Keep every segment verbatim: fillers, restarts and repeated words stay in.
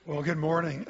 Well, good morning.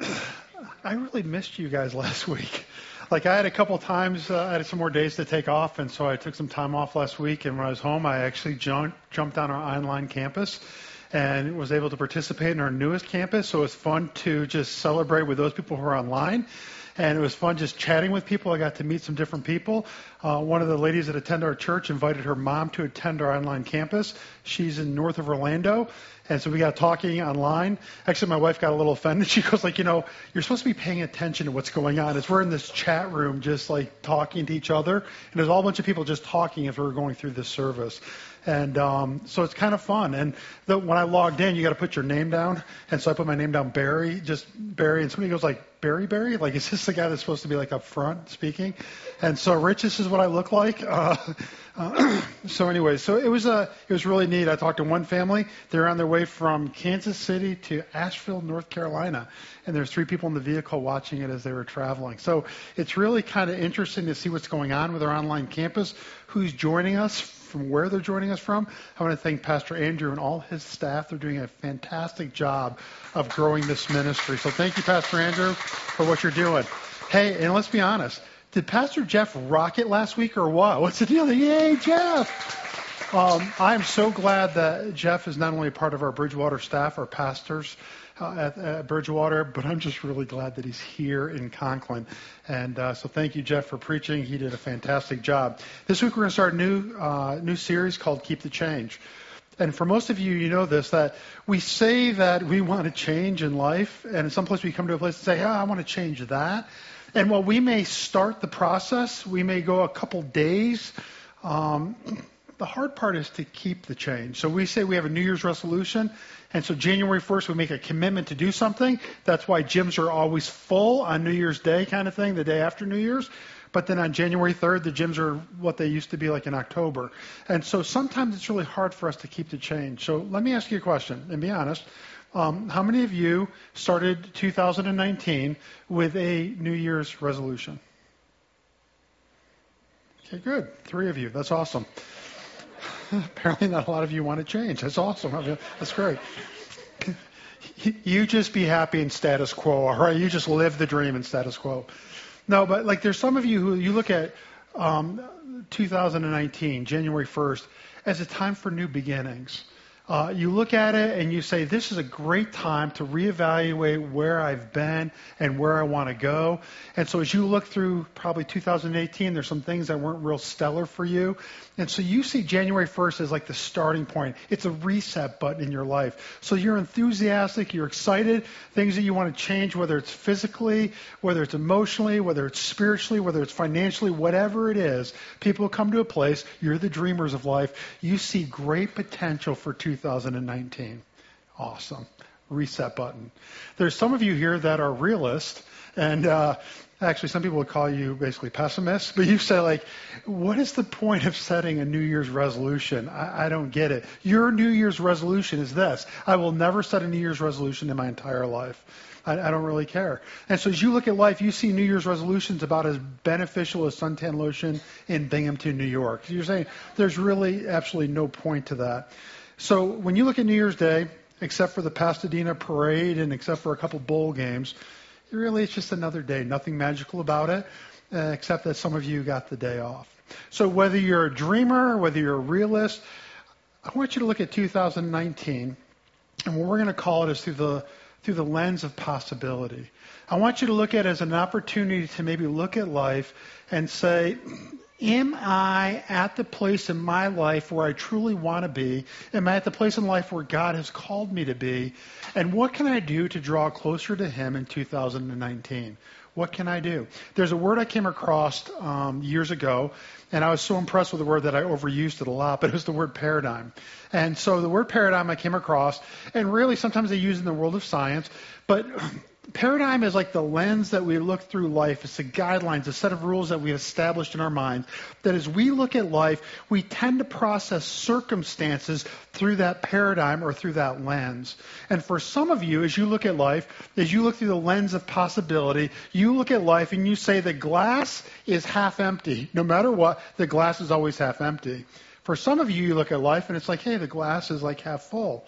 I really missed you guys last week. Like I had a couple times, uh, I had some more days to take off, and so I took some time off last week. And when I was home, I actually jumped, jumped on our online campus and was able to participate in our newest campus. So it was fun to just celebrate with those people who are online. And it was fun just chatting with people. I got to meet some different people. Uh, one of the ladies that attend our church invited her mom to attend our online campus. She's in north of Orlando. And so we got talking online. Actually, my wife got a little offended. She goes like, you know, you're supposed to be paying attention to what's going on. As we're in this chat room just like talking to each other. And there's a whole bunch of people just talking as we're going through this service. And um, so it's kind of fun. And the, when I logged in, you got to put your name down. And so I put my name down, Barry, just Barry. And somebody goes like, Barry, Barry? Like, is this the guy that's supposed to be like up front speaking? And so, Rich, this is what I look like. Uh, uh, so anyway, so it was uh, it was really neat. I talked to one family. They're on their way from Kansas City to Asheville, North Carolina. And there's three people in the vehicle watching it as they were traveling. So it's really kind of interesting to see what's going on with our online campus, who's joining us, from where they're joining us from. I want to thank Pastor Andrew and all his staff. They're doing a fantastic job of growing this ministry. So thank you, Pastor Andrew, for what you're doing. Hey, and let's be honest. Did Pastor Jeff rock it last week or what? What's the deal? Yay, Jeff! Um, I'm so glad that Jeff is not only a part of our Bridgewater staff, our pastors uh, at, at Bridgewater, but I'm just really glad that he's here in Conklin. And uh, so thank you, Jeff, for preaching. He did a fantastic job. This week we're going to start a new, uh, new series called Keep the Change. And for most of you, you know this, that we say that we want to change in life, and in some place we come to a place and say, oh, I want to change that. And while we may start the process, we may go a couple days, um, the hard part is to keep the change. So we say we have a New Year's resolution, and so January first we make a commitment to do something. That's why gyms are always full on New Year's Day kind of thing, the day after New Year's. But then on January third, the gyms are what they used to be like in October. And so sometimes it's really hard for us to keep the change. So let me ask you a question, and be honest. Um, how many of you started two thousand nineteen with a New Year's resolution? Okay, good. Three of you. That's awesome. Apparently not a lot of you want to change. That's awesome. I mean, that's great. You just be happy in status quo, all right? You just live the dream in status quo. No, but like there's some of you who you look at um, two thousand nineteen, January first, as a time for new beginnings. Uh, you look at it and you say, this is a great time to reevaluate where I've been and where I want to go. And so as you look through probably two thousand eighteen, there's some things that weren't real stellar for you. And so you see January first as like the starting point. It's a reset button in your life. So you're enthusiastic, you're excited, things that you want to change, whether it's physically, whether it's emotionally, whether it's spiritually, whether it's financially, whatever it is. People come to a place, you're the dreamers of life. You see great potential for two thousand nineteen. Awesome. Reset button. There's some of you here that are realists, and uh, actually some people would call you basically pessimists, but you say like, what is the point of setting a New Year's resolution? I, I don't get it. Your New Year's resolution is this: I will never set a New Year's resolution in my entire life. I, I don't really care. And so as you look at life, you see New Year's resolutions about as beneficial as suntan lotion in Binghamton, New York. So you're saying there's really absolutely no point to that. So when you look at New Year's Day, except for the Pasadena parade and except for a couple bowl games, really it's just another day. Nothing magical about it, uh, except that some of you got the day off. So whether you're a dreamer, whether you're a realist, I want you to look at two thousand nineteen, and what we're going to call it is through the through the lens of possibility. I want you to look at it as an opportunity to maybe look at life and say, am I at the place in my life where I truly want to be? Am I at the place in life where God has called me to be? And what can I do to draw closer to Him in two thousand nineteen? What can I do? There's a word I came across um, years ago, and I was so impressed with the word that I overused it a lot, but it was the word paradigm. And so the word paradigm I came across, and really sometimes they use it in the world of science, but paradigm is like the lens that we look through life. It's the guidelines, a set of rules that we established in our minds, that as we look at life, we tend to process circumstances through that paradigm or through that lens. And for some of you, as you look at life, as you look through the lens of possibility, you look at life and you say the glass is half empty. No matter what, the glass is always half empty. For some of you, you look at life and it's like, hey, the glass is like half full.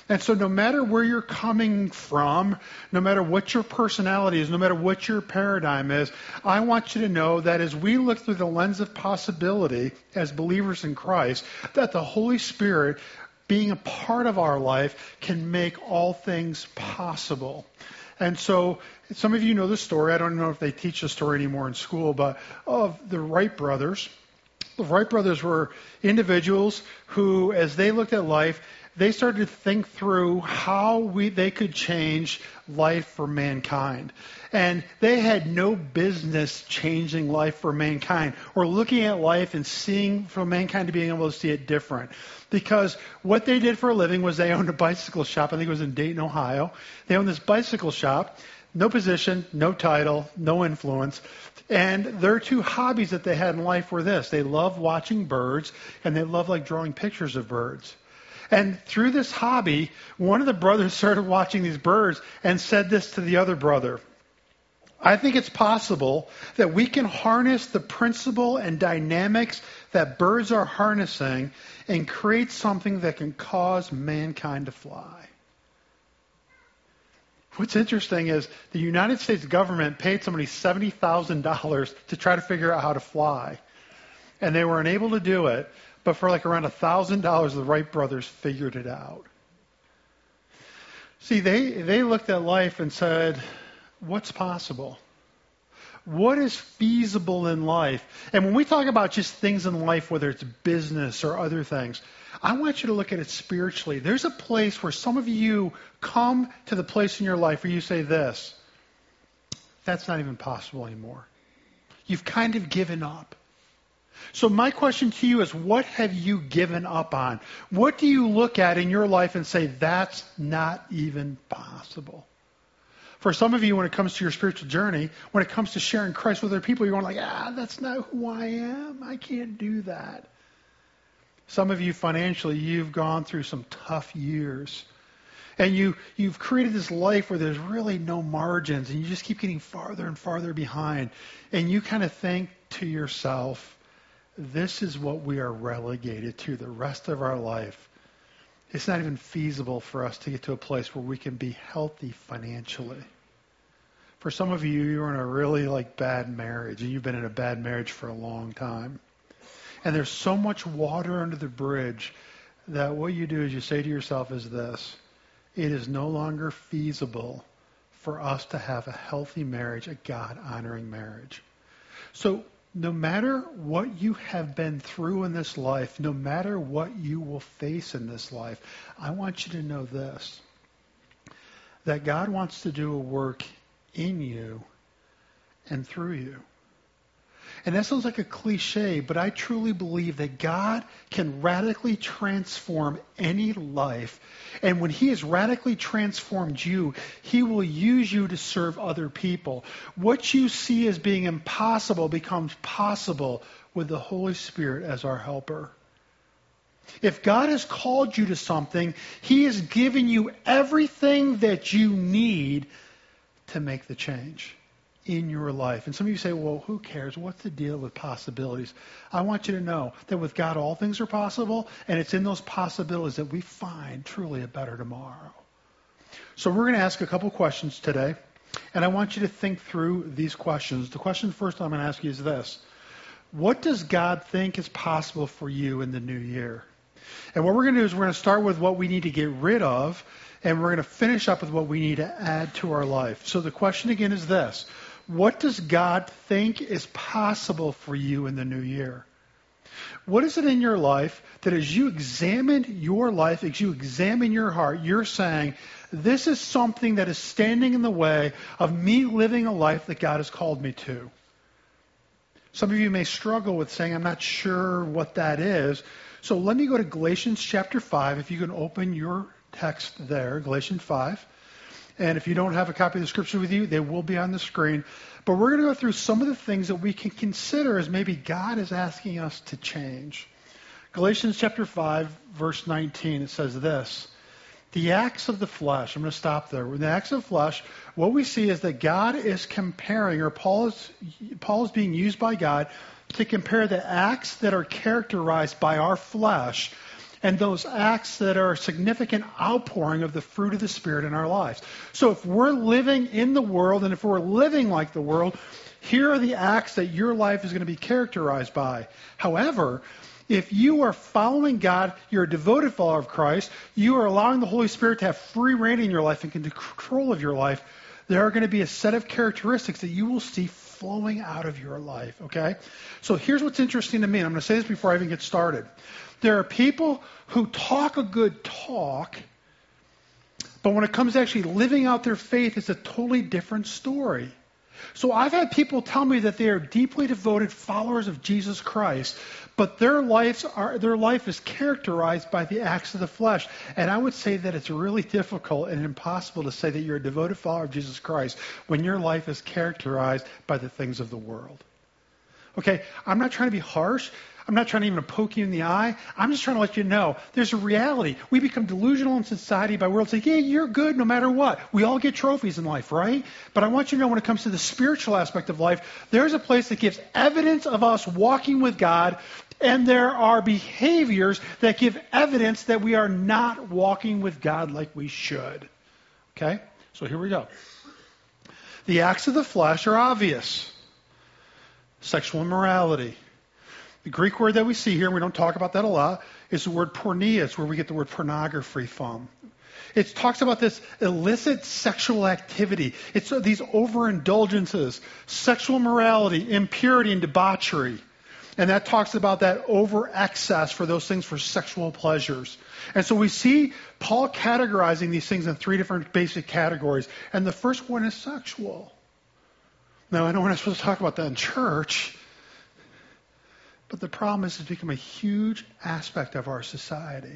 And so no matter where you're coming from, no matter what your personality is, no matter what your paradigm is, I want you to know that as we look through the lens of possibility as believers in Christ, that the Holy Spirit, being a part of our life, can make all things possible. And so some of you know the story. I don't know if they teach the story anymore in school, but of the Wright brothers. The Wright brothers were individuals who, as they looked at life, they started to think through how we they could change life for mankind. And they had no business changing life for mankind or looking at life and seeing for mankind to being able to see it different. Because what they did for a living was they owned a bicycle shop. I think it was in Dayton, Ohio. They owned this bicycle shop. No position, no title, no influence. And their two hobbies that they had in life were this. They loved watching birds, and they loved like drawing pictures of birds. And through this hobby, one of the brothers started watching these birds and said this to the other brother. I think it's possible that we can harness the principle and dynamics that birds are harnessing and create something that can cause mankind to fly. What's interesting is the United States government paid somebody seventy thousand dollars to try to figure out how to fly. And they were unable to do it. But for like around one thousand dollars, the Wright brothers figured it out. See, they, they looked at life and said, what's possible? What is feasible in life? And when we talk about just things in life, whether it's business or other things, I want you to look at it spiritually. There's a place where some of you come to the place in your life where you say this, that's not even possible anymore. You've kind of given up. So my question to you is, what have you given up on? What do you look at in your life and say, that's not even possible? For some of you, when it comes to your spiritual journey, when it comes to sharing Christ with other people, you're going like, ah, that's not who I am. I can't do that. Some of you financially, you've gone through some tough years. And you, you've created this life where there's really no margins, and you just keep getting farther and farther behind. And you kind of think to yourself, this is what we are relegated to the rest of our life. It's not even feasible for us to get to a place where we can be healthy financially. For some of you, you're in a really like bad marriage, and you've been in a bad marriage for a long time. And there's so much water under the bridge that what you do is you say to yourself is this, it is no longer feasible for us to have a healthy marriage, a God-honoring marriage. So no matter what you have been through in this life, no matter what you will face in this life, I want you to know this, that God wants to do a work in you and through you. And that sounds like a cliche, but I truly believe that God can radically transform any life. And when He has radically transformed you, He will use you to serve other people. What you see as being impossible becomes possible with the Holy Spirit as our helper. If God has called you to something, He has given you everything that you need to make the change in your life. And some of you say, well, who cares? What's the deal with possibilities? I want you to know that with God, all things are possible, and it's in those possibilities that we find truly a better tomorrow. So we're going to ask a couple questions today, and I want you to think through these questions. The question first I'm going to ask you is this. What does God think is possible for you in the new year? And what we're going to do is we're going to start with what we need to get rid of, and we're going to finish up with what we need to add to our life. So the question again is this. What does God think is possible for you in the new year? What is it in your life that as you examine your life, as you examine your heart, you're saying, this is something that is standing in the way of me living a life that God has called me to? Some of you may struggle with saying, I'm not sure what that is. So let me go to Galatians chapter five. If you can open your text there, Galatians five. And if you don't have a copy of the scripture with you, they will be on the screen. But we're going to go through some of the things that we can consider as maybe God is asking us to change. Galatians chapter five, verse nineteen, it says this. The acts of the flesh, I'm going to stop there. In the acts of the flesh, what we see is that God is comparing, or Paul is, Paul is being used by God to compare the acts that are characterized by our flesh and those acts that are a significant outpouring of the fruit of the Spirit in our lives. So if we're living in the world, and if we're living like the world, here are the acts that your life is going to be characterized by. However, if you are following God, you're a devoted follower of Christ, you are allowing the Holy Spirit to have free reign in your life and control of your life, there are going to be a set of characteristics that you will see flowing out of your life, okay? So here's what's interesting to me, and I'm going to say this before I even get started. There are people who talk a good talk, but when it comes to actually living out their faith, it's a totally different story. So I've had people tell me that they are deeply devoted followers of Jesus Christ, but their lives are their life is characterized by the acts of the flesh. And I would say that it's really difficult and impossible to say that you're a devoted follower of Jesus Christ when your life is characterized by the things of the world. Okay, I'm not trying to be harsh. I'm not trying to even poke you in the eye. I'm just trying to let you know there's a reality. We become delusional in society by world saying, yeah, you're good no matter what. We all get trophies in life, right? But I want you to know when it comes to the spiritual aspect of life, there's a place that gives evidence of us walking with God, and there are behaviors that give evidence that we are not walking with God like we should. Okay? So here we go. The acts of the flesh are obvious. Sexual immorality. The Greek word that we see here, and we don't talk about that a lot, is the word porneia. It's where we get the word pornography from. It talks about this illicit sexual activity. It's these overindulgences, sexual morality, impurity, and debauchery. And that talks about that over excess for those things for sexual pleasures. And so we see Paul categorizing these things in three different basic categories. And the first one is sexual. Now, I know we're not supposed to talk about that in church, but the problem is it's become a huge aspect of our society.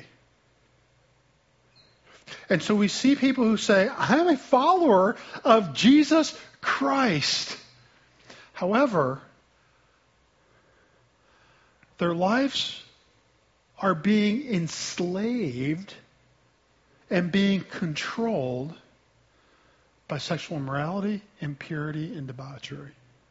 And so we see people who say, I'm a follower of Jesus Christ. However, their lives are being enslaved and being controlled by sexual immorality, impurity, and debauchery.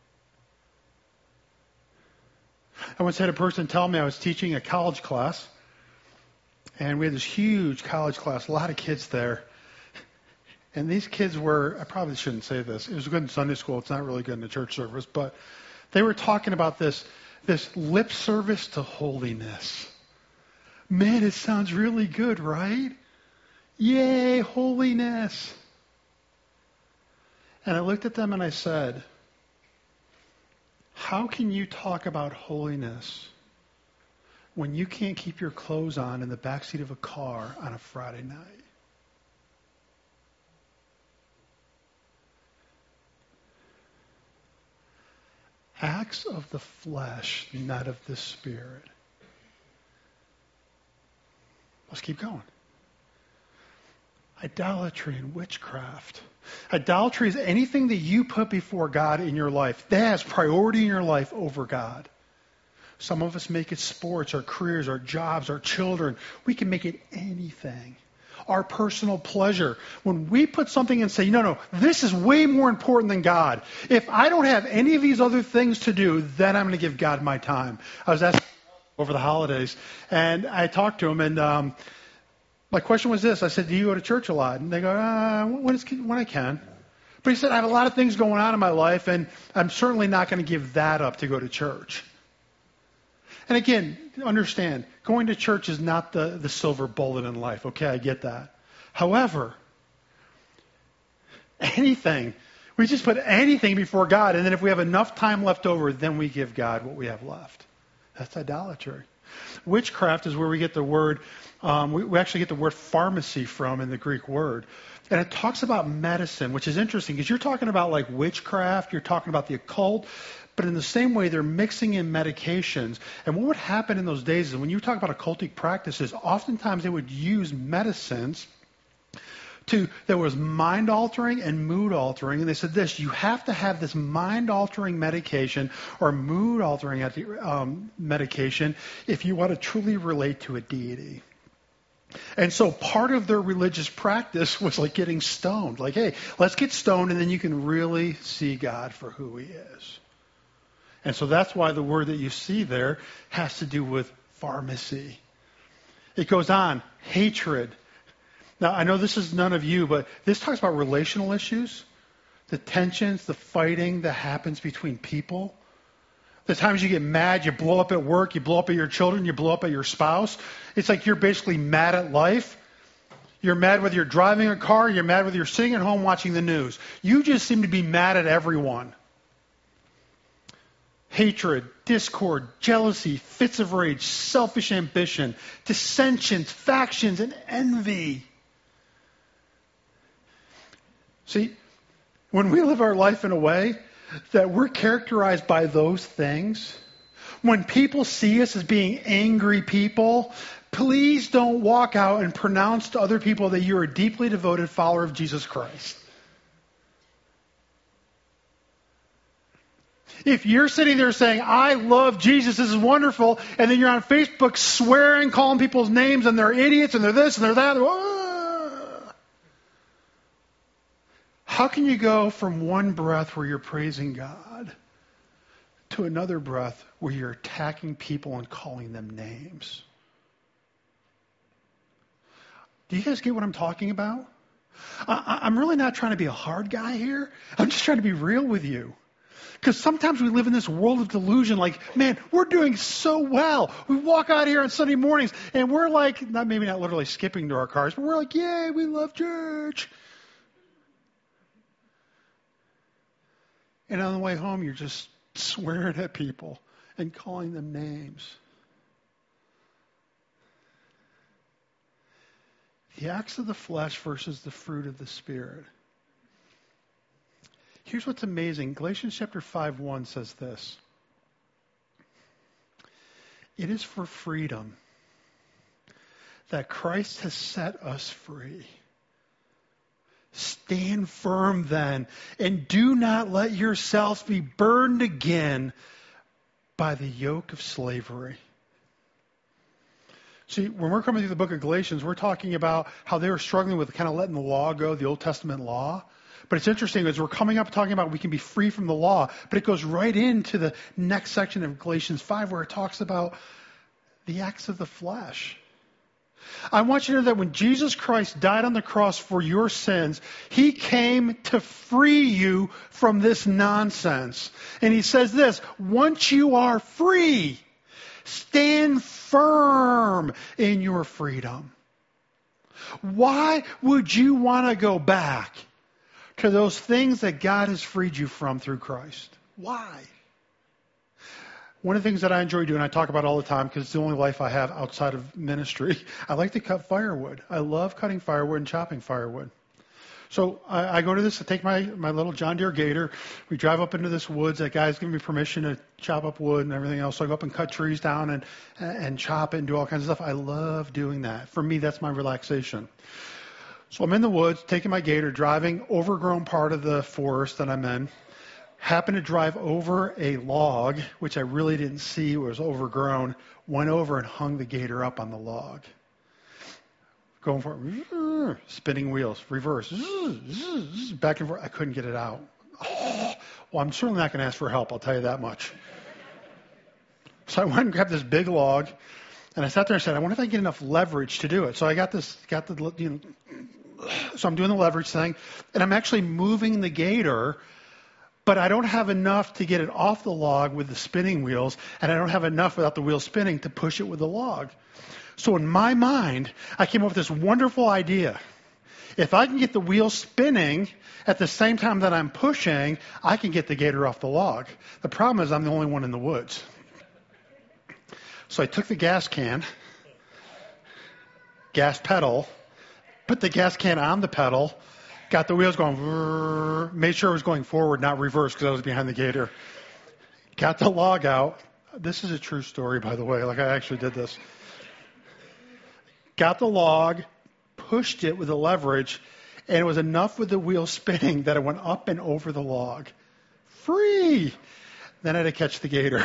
I once had a person tell me I was teaching a college class, and we had this huge college class, a lot of kids there. And these kids were, I probably shouldn't say this, it was good in Sunday school, it's not really good in the church service, but they were talking about this, this lip service to holiness. Man, it sounds really good, right? Yay, holiness. And I looked at them and I said, how can you talk about holiness when you can't keep your clothes on in the backseat of a car on a Friday night? Acts of the flesh, not of the Spirit. Let's keep going. Idolatry and witchcraft. Idolatry is anything that you put before God in your life. That has priority in your life over God. Some of us make it sports, our careers, our jobs, our children. We can make it anything. Our personal pleasure. When we put something and say, no, no, this is way more important than God. If I don't have any of these other things to do, then I'm going to give God my time. I was asked over the holidays, and I talked to him, and um, my question was this. I said, do you go to church a lot? And they go, uh, when, it's, when I can. But he said, I have a lot of things going on in my life, and I'm certainly not going to give that up to go to church. And again, understand, going to church is not the, the silver bullet in life. Okay, I get that. However, anything, we just put anything before God, and then if we have enough time left over, then we give God what we have left. That's idolatry. Witchcraft is where we get the word, um, we, we actually get the word pharmacy from in the Greek word. And it talks about medicine, which is interesting because you're talking about like witchcraft, you're talking about the occult, but in the same way they're mixing in medications. And what would happen in those days is when you talk about occultic practices, oftentimes they would use medicines to, that was mind altering and mood altering. And they said this, you have to have this mind altering medication or mood altering um, medication if you want to truly relate to a deity. And so part of their religious practice was like getting stoned. Like, hey, let's get stoned and then you can really see God for who he is. And so that's why the word that you see there has to do with pharmacy. It goes on, hatred. Now, I know this is none of you, but this talks about relational issues, the tensions, the fighting that happens between people. The times you get mad, you blow up at work, you blow up at your children, you blow up at your spouse. It's like you're basically mad at life. You're mad whether you're driving a car, you're mad whether you're sitting at home watching the news. You just seem to be mad at everyone. Hatred, discord, jealousy, fits of rage, selfish ambition, dissensions, factions, and envy. See, when we live our life in a way that we're characterized by those things, when people see us as being angry people, please don't walk out and pronounce to other people that you're a deeply devoted follower of Jesus Christ. If you're sitting there saying, I love Jesus, this is wonderful, and then you're on Facebook swearing, calling people's names, and they're idiots, and they're this, and they're that, ah. How can you go from one breath where you're praising God to another breath where you're attacking people and calling them names? Do you guys get what I'm talking about? I, I'm really not trying to be a hard guy here. I'm just trying to be real with you. Because sometimes we live in this world of delusion, like, man, we're doing so well. We walk out here on Sunday mornings, and we're like, not maybe not literally skipping to our cars, but we're like, yay, we love church. And on the way home, you're just swearing at people and calling them names. The acts of the flesh versus the fruit of the Spirit. Here's what's amazing. Galatians chapter five one says this. It is for freedom that Christ has set us free. Stand firm then, and do not let yourselves be burned again by the yoke of slavery. See, when we're coming through the book of Galatians, we're talking about how they were struggling with kind of letting the law go, the Old Testament law. But it's interesting, as we're coming up talking about we can be free from the law, but it goes right into the next section of Galatians five where it talks about the acts of the flesh. I want you to know that when Jesus Christ died on the cross for your sins, He came to free you from this nonsense. And He says this, once you are free, stand firm in your freedom. Why would you want to go back to those things that God has freed you from through Christ? Why? One of the things that I enjoy doing, I talk about all the time because it's the only life I have outside of ministry, I like to cut firewood. I love cutting firewood and chopping firewood. So I, I go to this, I take my, my little John Deere Gator, we drive up into this woods, that guy's giving me permission to chop up wood and everything else, so I go up and cut trees down and, and chop it and do all kinds of stuff. I love doing that. For me, that's my relaxation. So I'm in the woods, taking my Gator, driving overgrown part of the forest that I'm in. Happened to drive over a log, which I really didn't see was overgrown. Went over and hung the Gator up on the log. Going for it, spinning wheels, reverse, back and forth. I couldn't get it out. Oh, well, I'm certainly not going to ask for help, I'll tell you that much. So I went and grabbed this big log, and I sat there and said, I wonder if I can get enough leverage to do it. So I got this, got the, you know, so I'm doing the leverage thing, and I'm actually moving the Gator, but I don't have enough to get it off the log with the spinning wheels, and I don't have enough without the wheels spinning to push it with the log. So in my mind, I came up with this wonderful idea. If I can get the wheels spinning at the same time that I'm pushing, I can get the Gator off the log. The problem is I'm the only one in the woods. So I took the gas can, gas pedal, put the gas can on the pedal, got the wheels going, made sure it was going forward, not reverse, because I was behind the Gator. Got the log out. This is a true story, by the way. Like, I actually did this. Got the log, pushed it with the leverage, and it was enough with the wheel spinning that it went up and over the log. Free! Then I had to catch the Gator.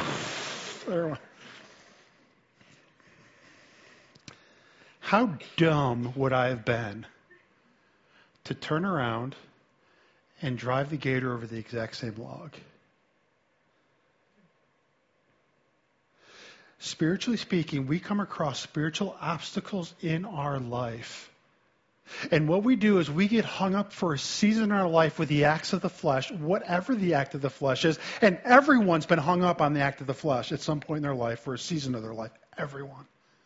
How dumb would I have been to turn around and drive the Gator over the exact same log? spiritually speaking, we come across spiritual obstacles in our life. And what we do is we get hung up for a season in our life with the acts of the flesh, whatever the act of the flesh is. And everyone's been hung up on the act of the flesh at some point in their life, for a season of their life. Everyone.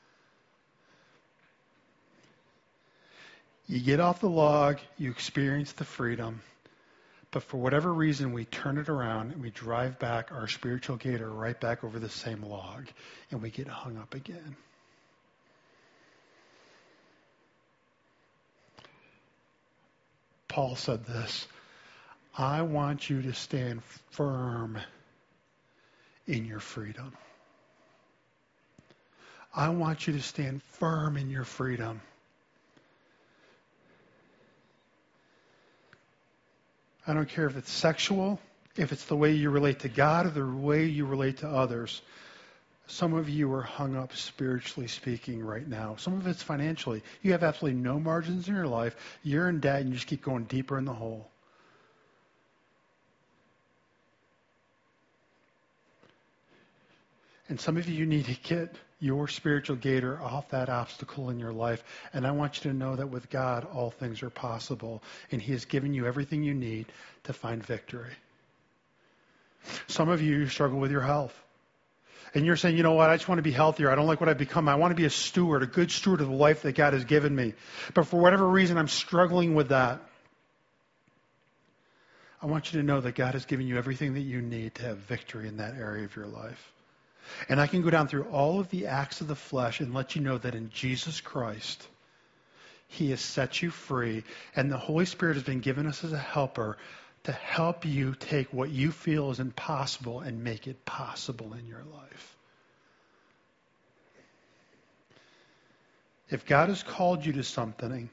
You get off the log, you experience the freedom, but for whatever reason, we turn it around and we drive back our spiritual gator right back over the same log, and we get hung up again. Paul said this, I want you to stand firm in your freedom. I want you to stand firm in your freedom. I don't care if it's sexual, if it's the way you relate to God or the way you relate to others. Some of you are hung up spiritually speaking right now. Some of it's financially. You have absolutely no margins in your life. You're in debt and you just keep going deeper in the hole. And some of you need to get your spiritual gator off that obstacle in your life. And I want you to know that with God, all things are possible. And He has given you everything you need to find victory. Some of you struggle with your health. And you're saying, you know what, I just want to be healthier. I don't like what I've become. I want to be a steward, a good steward of the life that God has given me. But for whatever reason, I'm struggling with that. I want you to know that God has given you everything that you need to have victory in that area of your life. And I can go down through all of the acts of the flesh and let you know that in Jesus Christ, He has set you free. And the Holy Spirit has been given us as a helper to help you take what you feel is impossible and make it possible in your life. If God has called you to something,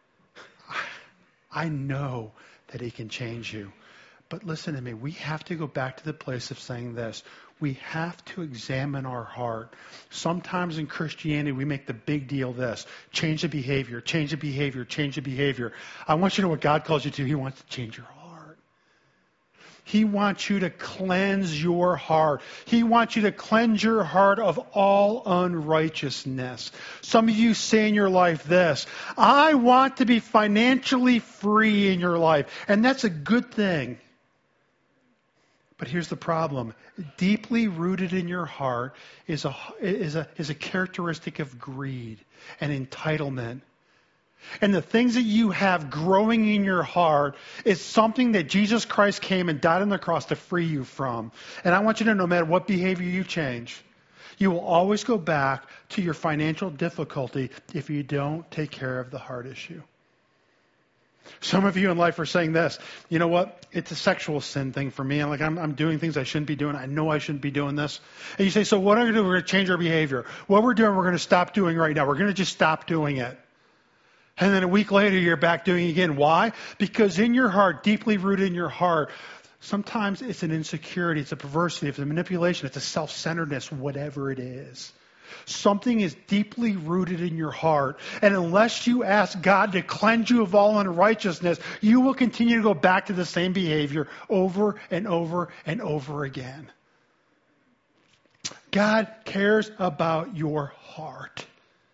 I know that He can change you. But listen to me, we have to go back to the place of saying this. We have to examine our heart. Sometimes in Christianity, we make the big deal this. Change the behavior, change the behavior, change the behavior. I want you to know what God calls you to. He wants to change your heart. He wants you to cleanse your heart. He wants you to cleanse your heart of all unrighteousness. Some of you say in your life this, I want to be financially free in your life. And that's a good thing. But here's the problem. Deeply rooted in your heart is a, is a, is a characteristic of greed and entitlement. And the things that you have growing in your heart is something that Jesus Christ came and died on the cross to free you from. And I want you to know, no matter what behavior you change, you will always go back to your financial difficulty if you don't take care of the heart issue. Some of you in life are saying this, you know what, it's a sexual sin thing for me. I'm like, I'm, I'm doing things I shouldn't be doing. I know I shouldn't be doing this. And you say, so what are we going to do? We're going to change our behavior. What we're doing, we're going to stop doing right now. We're going to just stop doing it. And then a week later, you're back doing it again. Why? Because in your heart, deeply rooted in your heart, sometimes it's an insecurity, it's a perversity, it's a manipulation, it's a self-centeredness, whatever it is. Something is deeply rooted in your heart. And unless you ask God to cleanse you of all unrighteousness, you will continue to go back to the same behavior over and over and over again. God cares about your heart.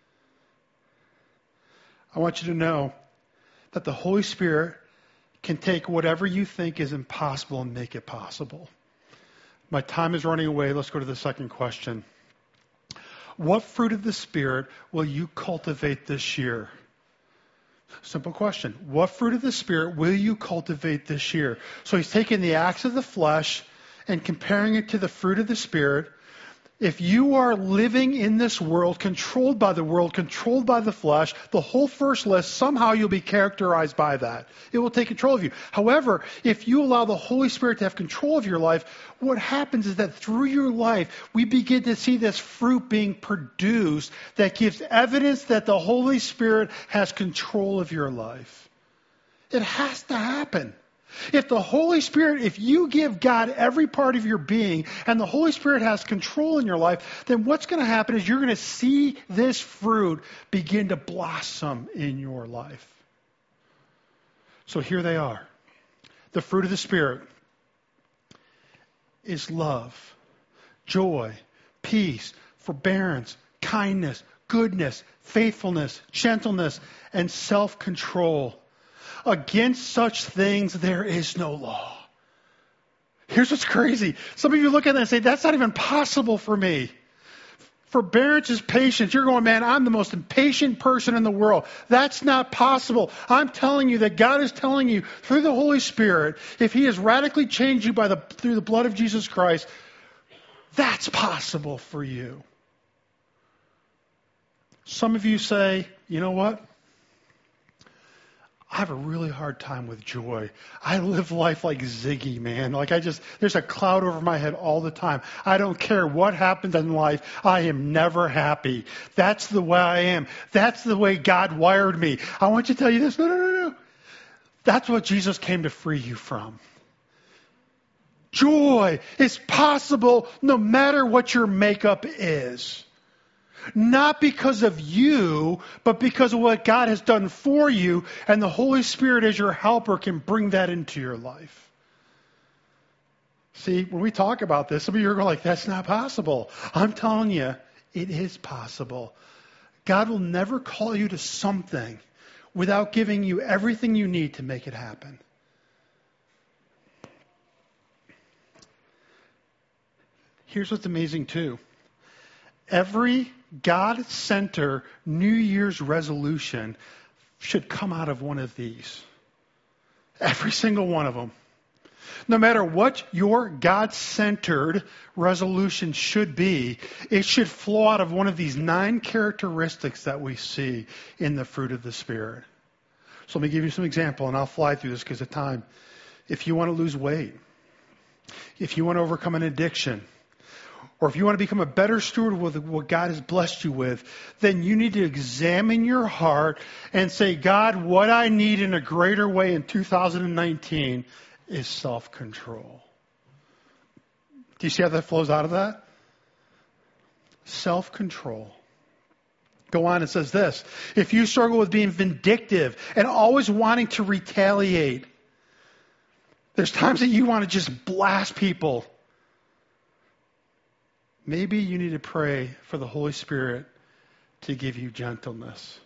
I want you to know that the Holy Spirit can take whatever you think is impossible and make it possible. My time is running away. Let's go to the second question. What fruit of the Spirit will you cultivate this year? Simple question. What fruit of the Spirit will you cultivate this year? So he's taking the acts of the flesh and comparing it to the fruit of the Spirit. If you are living in this world, controlled by the world, controlled by the flesh, the whole first list, somehow you'll be characterized by that. It will take control of you. However, if you allow the Holy Spirit to have control of your life, what happens is that through your life, we begin to see this fruit being produced that gives evidence that the Holy Spirit has control of your life. It has to happen. If the Holy Spirit, if you give God every part of your being and the Holy Spirit has control in your life, then what's going to happen is you're going to see this fruit begin to blossom in your life. So here they are. The fruit of the Spirit is love, joy, peace, forbearance, kindness, goodness, faithfulness, gentleness, and self-control. Against such things there is no law. Here's what's crazy. Some of you look at that and say, that's not even possible for me. Forbearance is patience. You're going, man, I'm the most impatient person in the world. That's not possible. I'm telling you that God is telling you through the Holy Spirit, if He has radically changed you by the through the blood of Jesus Christ, that's possible for you. Some of you say, you know what? I have a really hard time with joy. I live life like Ziggy, man. Like I just, there's a cloud over my head all the time. I don't care what happens in life. I am never happy. That's the way I am. That's the way God wired me. I want you to tell you this. No, no, no, no. That's what Jesus came to free you from. Joy is possible no matter what your makeup is. Not because of you, but because of what God has done for you, and the Holy Spirit as your helper can bring that into your life. See, when we talk about this, some of you are going like, that's not possible. I'm telling you, it is possible. God will never call you to something without giving you everything you need to make it happen. Here's what's amazing too. Every God-centered New Year's resolution should come out of one of these. Every single one of them. No matter what your God-centered resolution should be, it should flow out of one of these nine characteristics that we see in the fruit of the Spirit. So let me give you some example, and I'll fly through this because of time. If you want to lose weight, if you want to overcome an addiction, or if you want to become a better steward with what God has blessed you with, then you need to examine your heart and say, God, what I need in a greater way in two thousand nineteen is self-control. Do you see how that flows out of that? Self-control. Go on, it says this. If you struggle with being vindictive and always wanting to retaliate, there's times that you want to just blast people. Maybe you need to pray for the Holy Spirit to give you gentleness.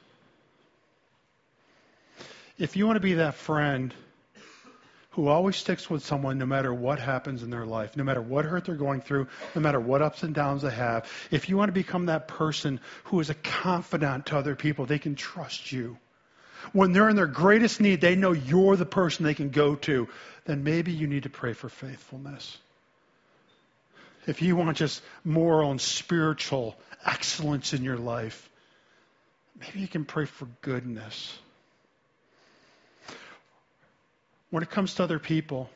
If you want to be that friend who always sticks with someone no matter what happens in their life, no matter what hurt they're going through, no matter what ups and downs they have, if you want to become that person who is a confidant to other people, they can trust you. When they're in their greatest need, they know you're the person they can go to. Then maybe you need to pray for faithfulness. If you want just moral and spiritual excellence in your life, maybe you can pray for goodness. When it comes to other people,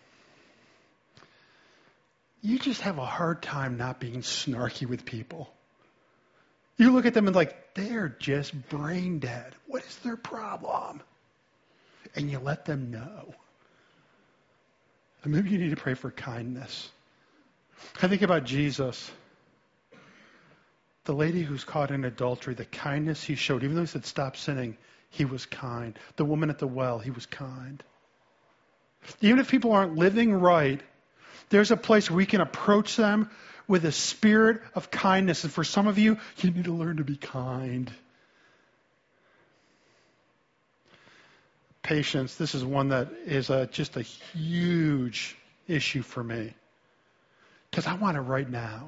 you just have a hard time not being snarky with people. You look at them and like, they're just brain dead. What is their problem? And you let them know. And maybe you need to pray for kindness. I think about Jesus, the lady who's caught in adultery, the kindness he showed. Even though he said, stop sinning, he was kind. The woman at the well, he was kind. Even if people aren't living right, there's a place where we can approach them with a spirit of kindness. And for some of you, you need to learn to be kind. Patience, this is one that is a, just a huge issue for me. Because I want it right now.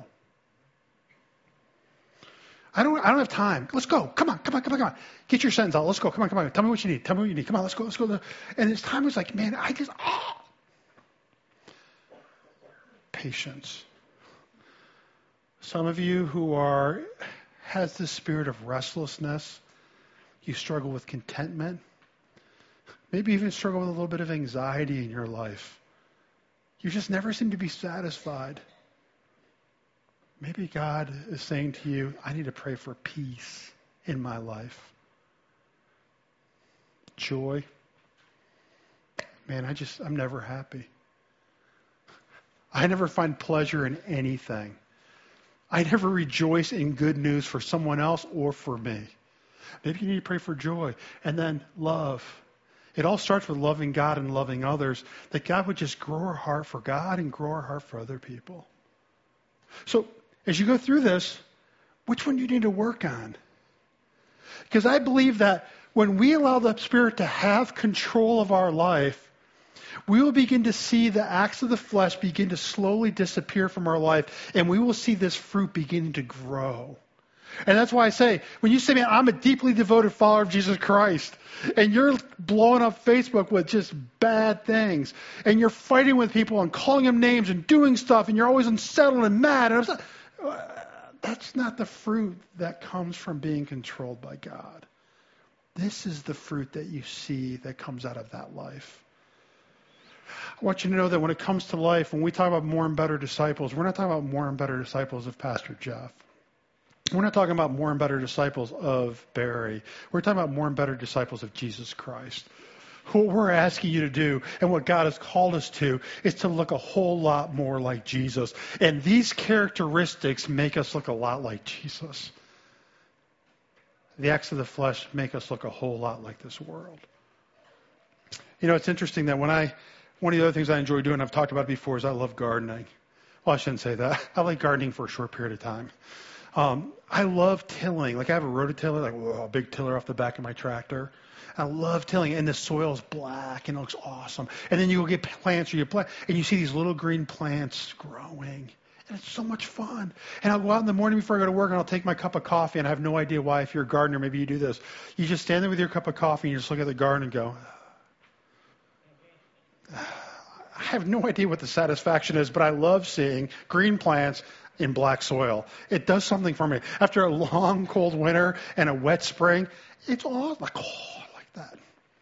I don't I don't have time. Let's go. Come on, come on, come on, come on. Get your sentence out. Let's go. Come on, come on. Tell me what you need. Tell me what you need. Come on, let's go, let's go. And this time was like, man, I just, oh. Patience. Some of you who are, has the spirit of restlessness, you struggle with contentment. Maybe even struggle with a little bit of anxiety in your life. You just never seem to be satisfied. Maybe God is saying to you, I need to pray for peace in my life. Joy. Man, I just, I'm never happy. I never find pleasure in anything. I never rejoice in good news for someone else or for me. Maybe you need to pray for joy. And then love. It all starts with loving God and loving others. That God would just grow our heart for God and grow our heart for other people. So, as you go through this, Which one do you need to work on? Because I believe that when we allow the Spirit to have control of our life, we will begin to see the acts of the flesh begin to slowly disappear from our life, and we will see this fruit beginning to grow. And that's why I say, when you say, man, I'm a deeply devoted follower of Jesus Christ, and you're blowing up Facebook with just bad things, and you're fighting with people and calling them names and doing stuff, and you're always unsettled and mad, and upset, that's not the fruit that comes from being controlled by God. This is the fruit that you see that comes out of that life. I want you to know that when it comes to life, when we talk about more and better disciples, we're not talking about more and better disciples of Pastor Jeff. We're not talking about more and better disciples of Barry. We're talking about more and better disciples of Jesus Christ. What we're asking you to do and what God has called us to is to look a whole lot more like Jesus. And these characteristics make us look a lot like Jesus. The acts of the flesh make us look a whole lot like this world. You know, it's interesting that when I, one of the other things I enjoy doing, I've talked about it before, is I love gardening. Well, I shouldn't say that. I like gardening for a short period of time. Um, I love tilling. Like I have a rototiller, like whoa, a big tiller off the back of my tractor. I love tilling, and the soil's black and it looks awesome. And then you go get plants or you plant, and you see these little green plants growing. And it's so much fun. And I'll go out in the morning before I go to work, and I'll take my cup of coffee, and I have no idea why. If you're a gardener, maybe you do this. You just stand there with your cup of coffee, and you just look at the garden and go, I have no idea what the satisfaction is, but I love seeing green plants in black soil. It does something for me. After a long, cold winter and a wet spring, it's all like, oh, I like that.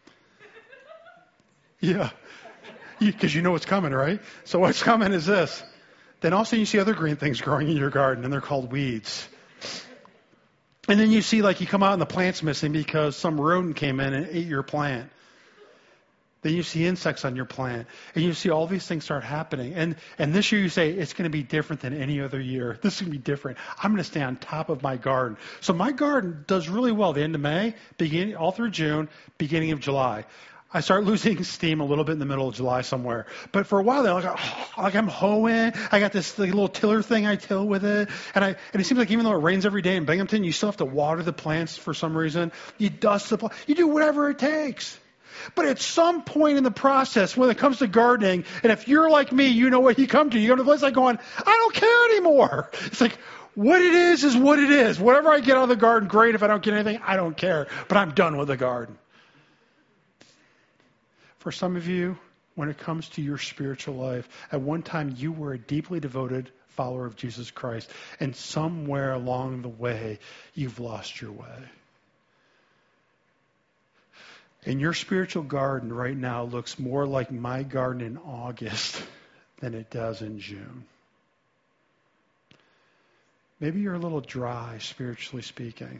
Yeah. Because you, you know what's coming, right? So what's coming is this. Then all of a sudden you see other green things growing in your garden, and they're called weeds. And then you see, like, you come out and the plant's missing because some rodent came in and ate your plant. Then you see insects on your plant, and you see all these things start happening. And and this year you say, it's going to be different than any other year. This is going to be different. I'm going to stay on top of my garden. So my garden does really well the end of May, beginning all through June, beginning of July. I start losing steam a little bit in the middle of July somewhere. But for a while there, like, oh, like I'm hoeing. I got this like, little tiller thing I till with it. And I and it seems like even though it rains every day in Binghamton, you still have to water the plants for some reason. You dust the plants. You do whatever it takes. But at some point in the process, when it comes to gardening, and if you're like me, you know what you come to. You go to the place like going, I don't care anymore. It's like, what it is is what it is. Whatever I get out of the garden, great. If I don't get anything, I don't care. But I'm done with the garden. For some of you, when it comes to your spiritual life, at one time you were a deeply devoted follower of Jesus Christ. And somewhere along the way, you've lost your way. And your spiritual garden right now looks more like my garden in August than it does in June. Maybe you're a little dry, spiritually speaking.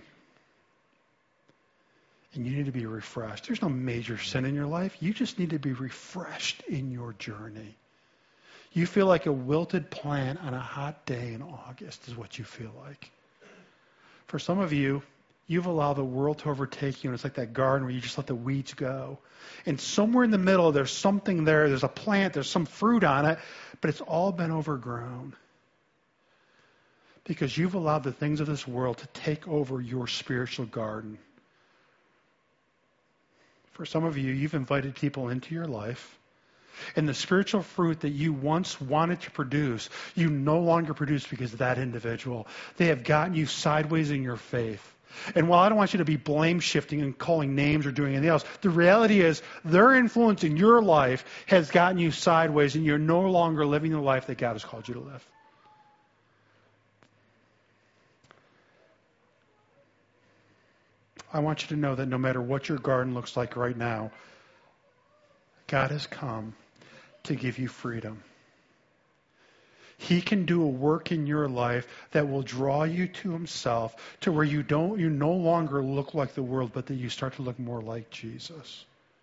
And you need to be refreshed. There's no major sin in your life. You just need to be refreshed in your journey. You feel like a wilted plant on a hot day in August is what you feel like. For some of you, you've allowed the world to overtake you, and it's like that garden where you just let the weeds go. And somewhere in the middle, there's something there. There's a plant. There's some fruit on it, but it's all been overgrown. Because you've allowed the things of this world to take over your spiritual garden. For some of you, you've invited people into your life, and the spiritual fruit that you once wanted to produce, you no longer produce because of that individual. They have gotten you sideways in your faith. And while I don't want you to be blame shifting and calling names or doing anything else, the reality is their influence in your life has gotten you sideways, and you're no longer living the life that God has called you to live. I want you to know that no matter what your garden looks like right now, God has come to give you freedom. He can do a work in your life that will draw you to himself, to where you don't, you no longer look like the world, but that you start to look more like Jesus.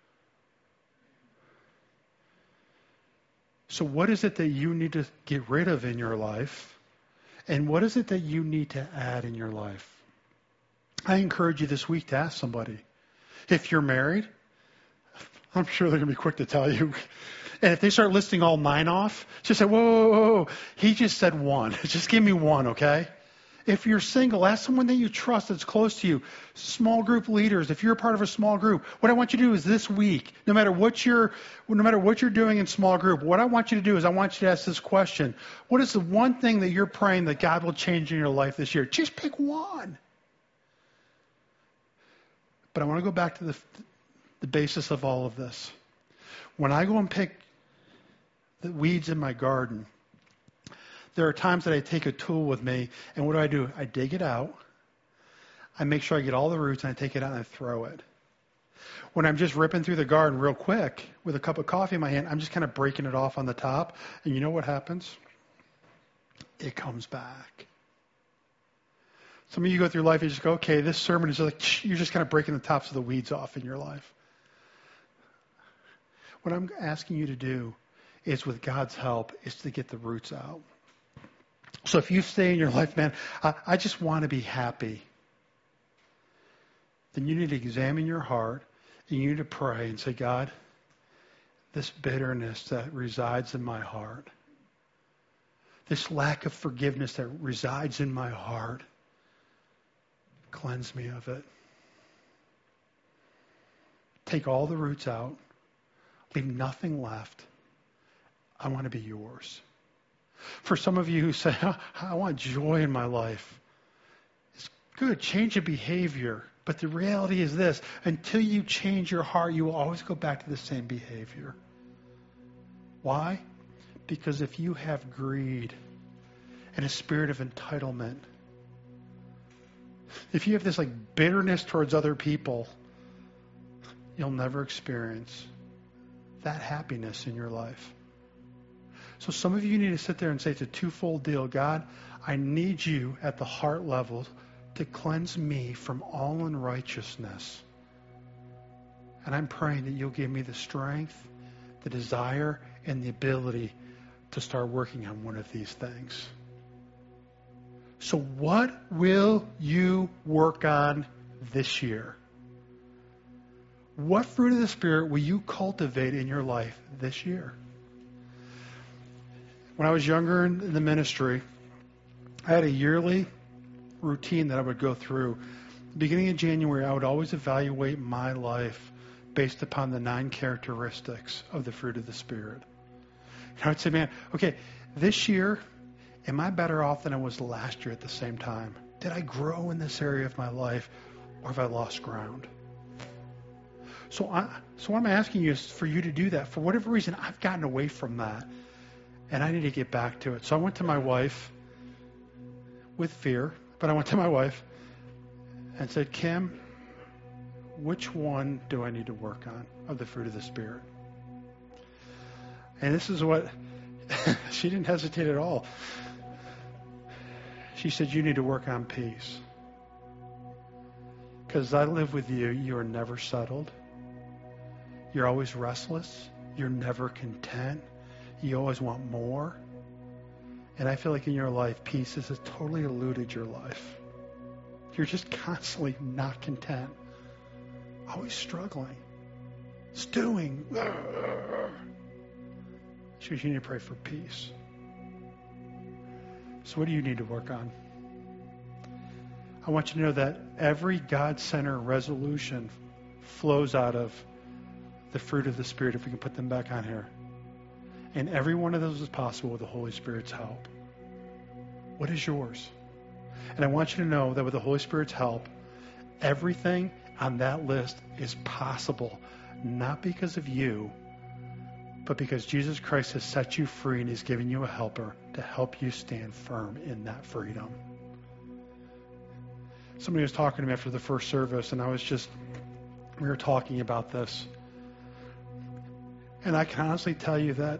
So what is it that you need to get rid of in your life? And what is it that you need to add in your life? I encourage you this week to ask somebody. If you're married, I'm sure they're going to be quick to tell you. And if they start listing all nine off, just say, whoa, whoa, whoa, he just said one. Just give me one, okay? If you're single, ask someone that you trust that's close to you. Small group leaders, if you're a part of a small group, what I want you to do is this week, no matter what you're, no matter what you're doing in small group, what I want you to do is I want you to ask this question. What is the one thing that you're praying that God will change in your life this year? Just pick one. But I want to go back to the, the basis of all of this. When I go and pick the weeds in my garden, there are times that I take a tool with me, and what do I do? I dig it out. I make sure I get all the roots, and I take it out and I throw it. When I'm just ripping through the garden real quick with a cup of coffee in my hand, I'm just kind of breaking it off on the top. And you know what happens? It comes back. Some of you go through life and you just go, okay, this sermon is like, you're just kind of breaking the tops of the weeds off in your life. What I'm asking you to do is, with God's help, is to get the roots out. So if you stay in your life, man, I, I just want to be happy, then you need to examine your heart and you need to pray and say, God, this bitterness that resides in my heart, this lack of forgiveness that resides in my heart, cleanse me of it. Take all the roots out. Leave nothing left. I want to be yours. For some of you who say, I want joy in my life, it's good. Change of behavior. But the reality is this. Until you change your heart, you will always go back to the same behavior. Why? Because if you have greed and a spirit of entitlement, if you have this like bitterness towards other people, you'll never experience that happiness in your life. So some of you need to sit there and say it's a twofold deal. God, I need you at the heart level to cleanse me from all unrighteousness. And I'm praying that you'll give me the strength, the desire, and the ability to start working on one of these things. So what will you work on this year? What fruit of the Spirit will you cultivate in your life this year? When I was younger in the ministry, I had a yearly routine that I would go through. Beginning of January, I would always evaluate my life based upon the nine characteristics of the fruit of the Spirit. And I would say, man, okay, this year, am I better off than I was last year at the same time? Did I grow in this area of my life, or have I lost ground? So, I, so what I'm asking you is for you to do that. For whatever reason, I've gotten away from that, and I need to get back to it. So I went to my wife with fear, but I went to my wife and said, Kim, which one do I need to work on of the fruit of the Spirit? And this is what, she didn't hesitate at all. She said, you need to work on peace. Because as I live with you, you are never settled. You're always restless. You're never content. You always want more. And I feel like in your life, peace has totally eluded your life. You're just constantly not content. Always struggling. Stewing. So you need to pray for peace. So what do you need to work on? I want you to know that every God-centered resolution flows out of the fruit of the Spirit, if we can put them back on here. And every one of those is possible with the Holy Spirit's help. What is yours? And I want you to know that with the Holy Spirit's help, everything on that list is possible, not because of you, but because Jesus Christ has set you free and He's given you a helper to help you stand firm in that freedom. Somebody was talking to me after the first service, and I was just, we were talking about this. And I can honestly tell you that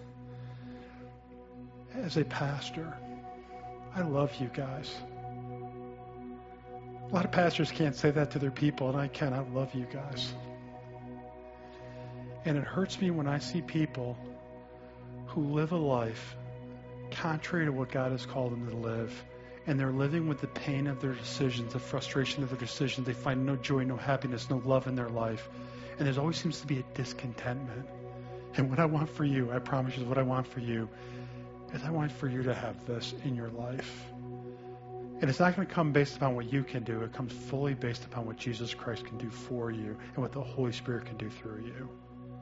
as a pastor, I love you guys. A lot of pastors can't say that to their people, and I can. I love you guys. And it hurts me when I see people who live a life contrary to what God has called them to live, and they're living with the pain of their decisions, the frustration of their decisions. They find no joy, no happiness, no love in their life. And there always seems to be a discontentment. And what I want for you, I promise you, what I want for you is I want for you to have this in your life. And it's not going to come based upon what you can do. It comes fully based upon what Jesus Christ can do for you and what the Holy Spirit can do through you.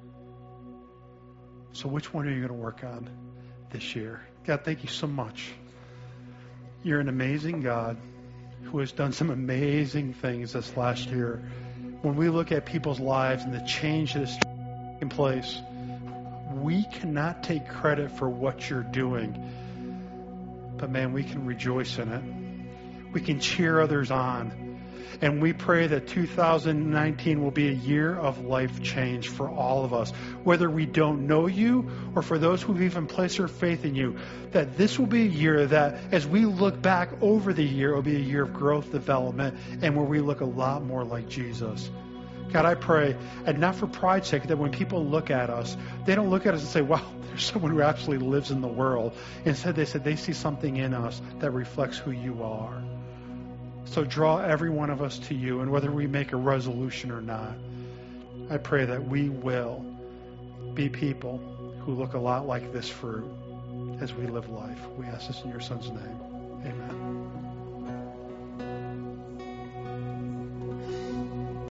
So which one are you going to work on this year? God, thank you so much. You're an amazing God who has done some amazing things this last year. When we look at people's lives and the change that has taken place, we cannot take credit for what you're doing. But man, we can rejoice in it. We can cheer others on. And we pray that two thousand nineteen will be a year of life change for all of us, whether we don't know you or for those who've even placed their faith in you, that this will be a year that as we look back over the year, it will be a year of growth, development, and where we look a lot more like Jesus. God, I pray, and not for pride's sake, that when people look at us, they don't look at us and say, wow, there's someone who actually lives in the world. Instead, they said they see something in us that reflects who you are. So draw every one of us to you, and whether we make a resolution or not, I pray that we will be people who look a lot like this fruit as we live life. We ask this in your Son's name. Amen.